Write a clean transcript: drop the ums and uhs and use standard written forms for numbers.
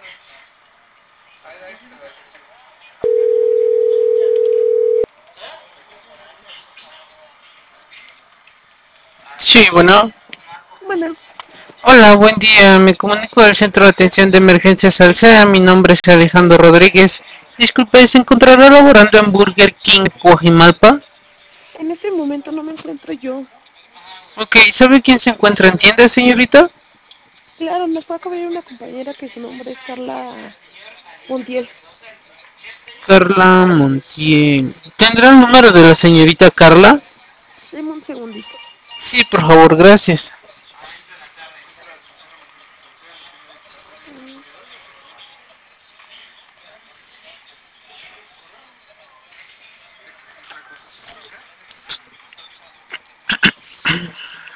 Sí, bueno. Bueno, Hola, buen día. Me comunico del Centro de Atención de Emergencias Alsea. Mi nombre es Alejandro Rodríguez. Disculpe, ¿se encontrará laborando en Burger King Coajimalpa? en este momento no me encuentro yo. Ok, ¿sabe quién se encuentra en tienda, señorita? Claro, me fue a cubrir una compañera que su nombre es Carla Montiel. Carla Montiel. ¿Tendrá el número de la señorita Carla? Deme un segundito. Sí, por favor, gracias.